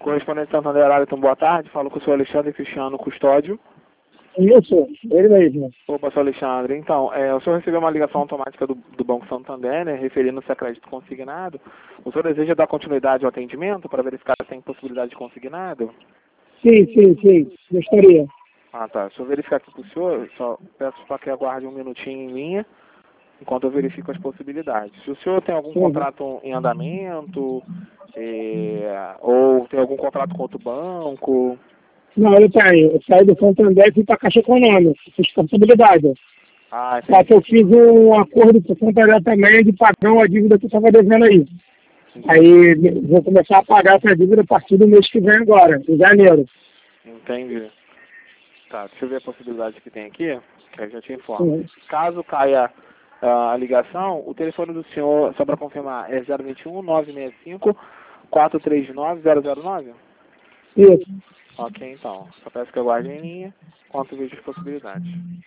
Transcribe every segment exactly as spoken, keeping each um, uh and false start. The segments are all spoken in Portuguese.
Correspondente Santander Arlington, boa tarde. Falo com o senhor Alexandre Cristiano Custódio. Isso, ele mesmo. Opa, senhor Alexandre. Então, é, o senhor recebeu uma ligação automática do, do Banco Santander, né, referindo-se a crédito consignado. O senhor deseja dar continuidade ao atendimento para verificar se tem possibilidade de consignado? Sim, sim, sim, gostaria. Ah, tá. Deixa eu verificar aqui para o senhor. Só peço para que aguarde um minutinho em linha, enquanto eu verifico as possibilidades. Se o senhor tem algum Sim. contrato em andamento, é, ou tem algum contrato com outro banco... Não, ele tem. Eu saí do Santander e fui para a Caixa Econômica, fiz possibilidade. Ah, Só que eu entendi. fiz um acordo com o Santander também de pagar uma dívida que eu estava devendo aí. Aí vou começar a pagar essa dívida a partir do mês que vem agora, em janeiro. Entendi. Tá, deixa eu ver a possibilidade que tem aqui, que eu já te informo. Sim. Caso caia ah, a ligação, o telefone do senhor, só para confirmar, é zero vinte e um, nove seis cinco, quatro três nove, zero zero nove? Isso. Ok, então. Só peço que eu guarde em linha, enquanto vejo as possibilidades.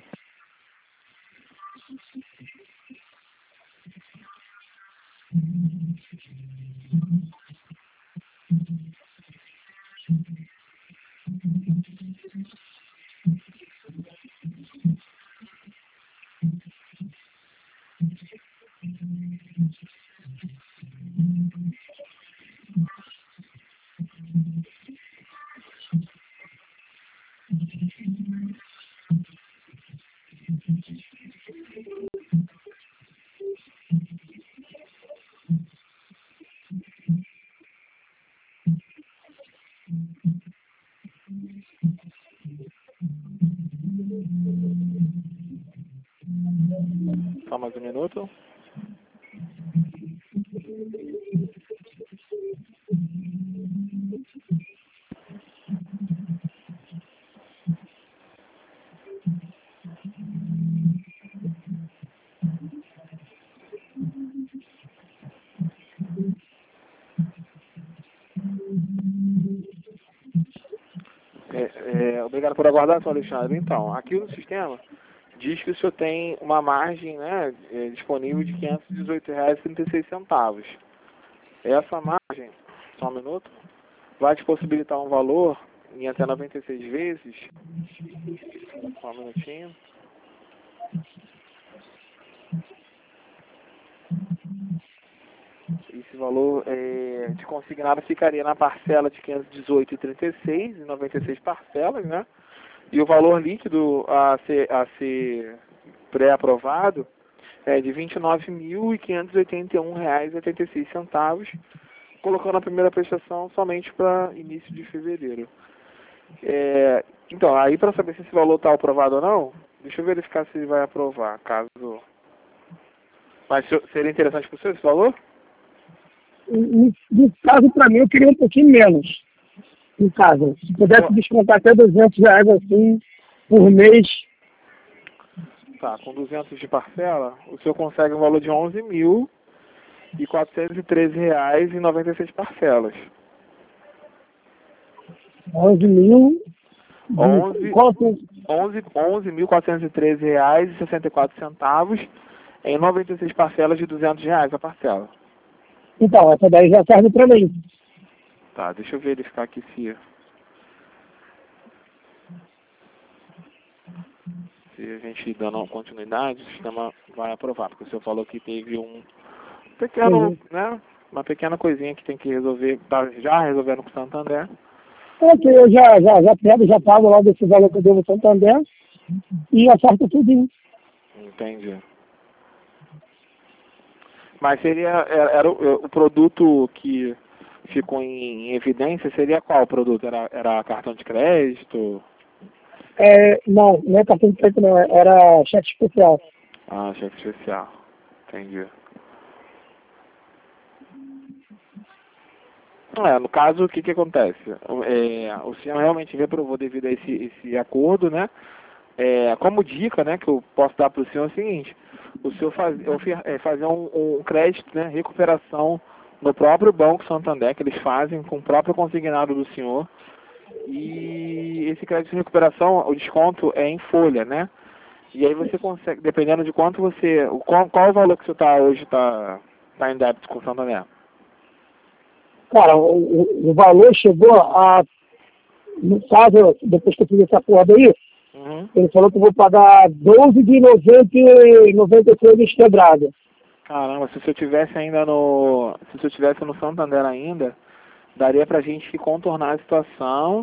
Só mais um minuto. É, é, obrigado por aguardar, senhor Alexandre. Então, aqui no sistema diz que o senhor tem uma margem, né, é, disponível de quinhentos e dezoito reais e trinta e seis centavos. Essa margem, só um minuto, vai te possibilitar um valor em até noventa e seis vezes. Só um minutinho. Esse valor é, de consignado ficaria na parcela de quinhentos e dezoito reais e trinta e seis centavos, em noventa e seis parcelas, né? E o valor líquido a ser, a ser pré-aprovado é de vinte e nove mil quinhentos e oitenta e um reais e oitenta e seis centavos, colocando a primeira prestação somente para início de fevereiro. É, então, aí para saber se esse valor está aprovado ou não, deixa eu verificar se ele vai aprovar, caso... Mas seria interessante para o senhor esse valor? No, no caso, para mim, eu queria um pouquinho menos. No caso, se pudesse descontar até duzentos reais assim por mês. Tá, com duzentos de parcela, o senhor consegue um valor de onze mil quatrocentos e treze reais e noventa e seis parcelas. onze mil. onze Quanto? onze mil quatrocentos e treze reais e sessenta e quatro centavos em noventa e seis parcelas de duzentos reais a parcela. Então, essa daí já serve para mim. Tá, deixa eu verificar aqui se, se a gente dando uma continuidade, o sistema vai aprovar, porque o senhor falou que teve um pequeno, Uhum. né, uma pequena coisinha que tem que resolver, tá já resolvendo com o Santander. É que eu já, já, já pego, já pago lá desse valor que eu devo Santander e acerto tudo. Entendi. Mas seria, era, era o, o produto que ficou em evidência, seria qual produto? Era, era cartão de crédito? É, não, não é cartão de crédito não, era cheque especial. Ah, cheque especial. Entendi. É, no caso, o que que acontece? É, o senhor realmente reprovou devido a esse, esse acordo, né? É, como dica, né, que eu posso dar para o senhor é o seguinte, o senhor faz, é, fazer um, um crédito, né, recuperação no próprio Banco Santander, que eles fazem com o próprio consignado do senhor, e esse crédito de recuperação, o desconto é em folha, né? E aí você consegue, dependendo de quanto você, qual, qual o valor que você está hoje está tá em débito com o Santander? Cara, o, o, o valor chegou a, no caso, depois que eu fiz essa acordo aí, Uhum. ele falou que eu vou pagar doze de noventa e três quebrado. Caramba, se o senhor tivesse ainda no. Se o senhor tivesse no Santander ainda, daria pra gente contornar a situação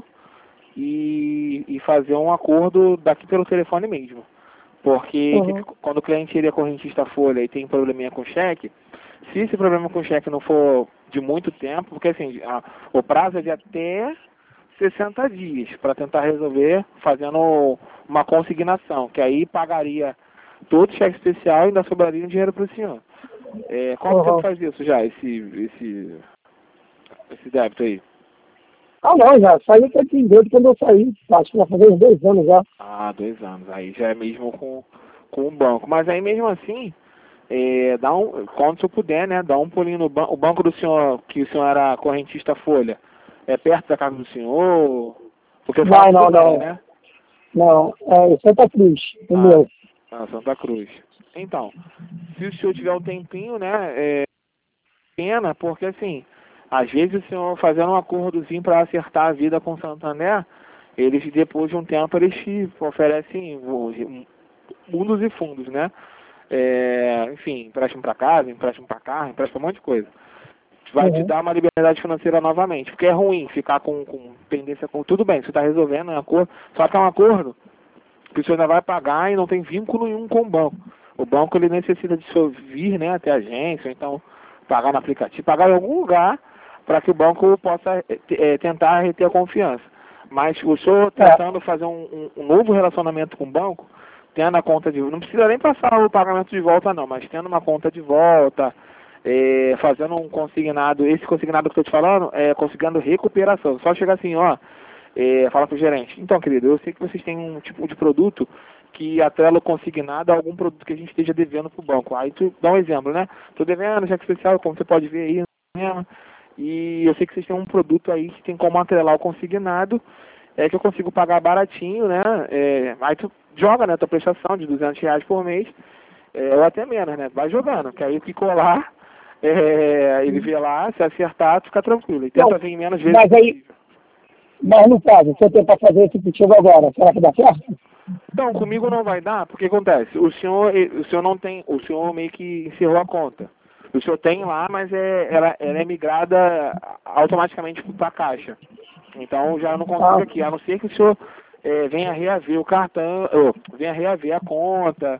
e, e fazer um acordo daqui pelo telefone mesmo. Porque Uhum. que, quando o cliente ele é correntista folha e tem probleminha com cheque, se esse problema com cheque não for de muito tempo, porque assim, a, o prazo é de até sessenta dias para tentar resolver fazendo uma consignação, que aí pagaria todo o cheque especial e ainda sobraria um dinheiro para o senhor. É, quanto Uhum. tempo faz isso já, esse, esse, esse débito aí? Ah, não, já saiu até que desde quando eu saí. Acho que vai fazer uns dois anos já. Ah, dois anos. Aí já é mesmo com, com o banco. Mas aí mesmo assim, é, dá um, quando o senhor puder, né, dá um pulinho no banco. O banco do senhor, que o senhor era correntista folha, é perto da casa do senhor? Porque eu falo Não, tudo não, bem, não. né? Não, é Santa Cruz, o Ah, meu. ah, Santa Cruz. Então, se o senhor tiver um tempinho, né, é pena, porque assim, às vezes o senhor fazendo um acordozinho para acertar a vida com o Santander, eles depois de um tempo eles te oferecem mundos e fundos, né? É, enfim, empréstimo para casa, empréstimo para carro, empréstimo para um monte de coisa. Vai te Uhum. dar uma liberdade financeira novamente, porque é ruim ficar com, com pendência com tudo bem, você está resolvendo um acordo, só que é um acordo que o senhor ainda vai pagar e não tem vínculo nenhum com o banco. O banco ele necessita de o senhor vir, né, até a agência, ou então pagar no aplicativo, pagar em algum lugar para que o banco possa é, tentar reter a confiança. Mas o senhor É, tentando fazer um, um, um novo relacionamento com o banco, tendo a conta de... Não precisa nem passar o pagamento de volta não, mas tendo uma conta de volta, é, fazendo um consignado, esse consignado que eu estou te falando, é conseguindo recuperação. Só chegar assim, ó, é, fala pro gerente, então querido, eu sei que vocês têm um tipo de produto que atrela o consignado a algum produto que a gente esteja devendo pro banco. Aí tu dá um exemplo, né? Tô devendo, cheque especial, como você pode ver aí, né? E eu sei que vocês têm um produto aí que tem como atrelar o consignado, é que eu consigo pagar baratinho, né? É, aí tu joga, né, tua prestação de duzentos reais por mês, é, ou até menos, né? Vai jogando, que aí o que colar, é, ele vê lá, se acertar, tu fica tranquilo. E tenta não, vir menos vezes mas aí, possível. mas no caso, se eu tentar fazer esse contigo agora, será que dá certo? Então, comigo não vai dar, porque acontece, o senhor, eh, o senhor não tem, o senhor meio que encerrou a conta. O senhor tem lá, mas é, ela, ela é migrada automaticamente para a caixa. Então já não consigo Ah, aqui, a não ser que o senhor eh, venha reaver o cartão, ou venha reaver a conta,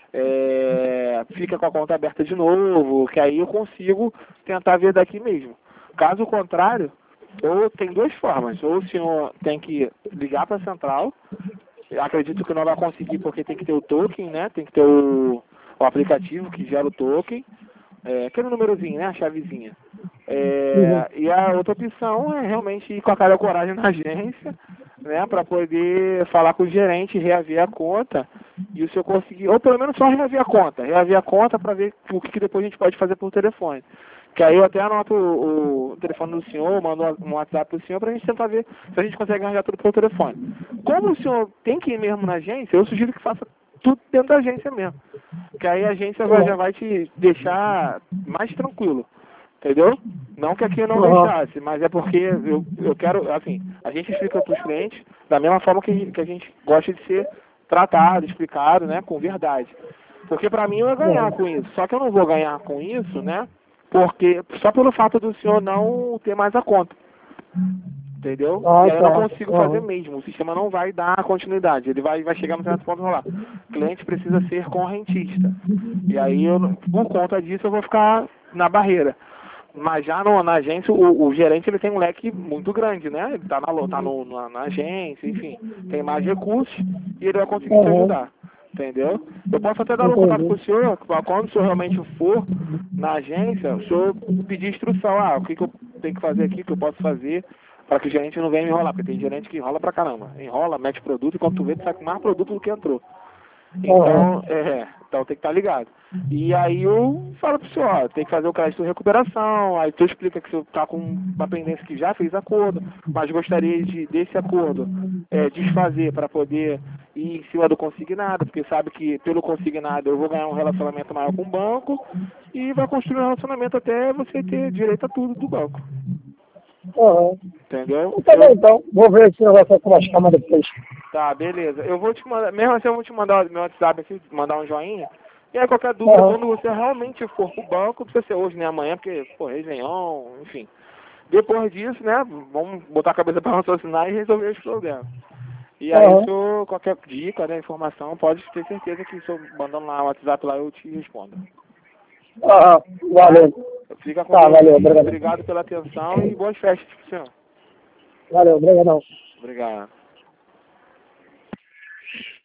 eh, fica com a conta aberta de novo, que aí eu consigo tentar ver daqui mesmo. Caso contrário, ou tem duas formas, ou o senhor tem que ligar para a central. Eu acredito que não vai conseguir porque tem que ter o token, né? Tem que ter o, o aplicativo que gera o token. É, aquele númerozinho, né? A chavezinha. uhum. É, e a outra opção é realmente ir com a cara e a coragem na agência, né? Para poder falar com o gerente, reaver a conta e o senhor conseguir, ou pelo menos só reaver a conta. Reaver a conta para ver o que, que depois a gente pode fazer por telefone. Que aí eu até anoto o, o telefone do senhor, mando um WhatsApp pro senhor pra gente tentar ver se a gente consegue arranjar tudo pelo telefone. Como o senhor tem que ir mesmo na agência, eu sugiro que faça tudo dentro da agência mesmo. Que aí a agência vai, já Uhum. vai te deixar mais tranquilo. Entendeu? Não que aqui eu não Uhum. deixasse, mas é porque eu, eu quero, assim, a gente explica para os clientes da mesma forma que, que a gente gosta de ser tratado, explicado, né, com verdade. Porque para mim eu ia ganhar Uhum. com isso. Só que eu não vou ganhar com isso, né, porque só pelo fato do senhor não ter mais a conta. Entendeu? Ah, E aí eu não tá. consigo fazer Uhum. mesmo. O sistema não vai dar continuidade. Ele vai, vai chegar no certo ponto e falar, o cliente precisa ser correntista. E aí, eu, não- por conta disso, eu vou ficar na barreira. Mas já no, na agência, o, o gerente ele tem um leque muito grande, né? Ele está na, lo- tá no, na, na agência, enfim, tem mais recursos e ele vai conseguir te Uhum. ajudar. Entendeu? Eu posso até dar um contato com Entendi. o senhor, pra quando o senhor realmente for na agência, o senhor pedir instrução, ah, o que, que eu tenho que fazer aqui, o que eu posso fazer, para que o gerente não venha me enrolar, porque tem gerente que enrola pra caramba. Enrola, mete produto, e quando tu vê, tu sai com mais produto do que entrou. Uhum. Então, é, então tem que estar ligado. E aí eu falo pro senhor, ó, tem que fazer o crédito de recuperação, aí tu explica que você está com uma pendência que já fez acordo, mas gostaria de, desse acordo, é, desfazer para poder ir em cima do consignado, porque sabe que pelo consignado eu vou ganhar um relacionamento maior com o banco e vai construir um relacionamento até você ter direito a tudo do banco. Uhum. Entendeu? Tá bom, Eu- então. Vou ver esse negócio com mais calma depois. Tá, beleza. Eu vou te mandar, mesmo assim eu vou te mandar meu WhatsApp aqui, mandar um joinha. E aí qualquer dúvida, Uhum. quando você realmente for pro banco, não precisa ser hoje nem amanhã, porque, pô, Réveillon, enfim. Depois disso, né, vamos botar a cabeça para raciocinar e resolver os problemas. E aí, Uhum. se eu, qualquer dica, né, informação, pode ter certeza que se eu mandando lá o WhatsApp lá, eu te respondo. Uhum. Valeu. Fica com Tá, Deus valeu, aí, obrigado. obrigado pela atenção e boas festas pro senhor. Valeu, obrigadão. Obrigado.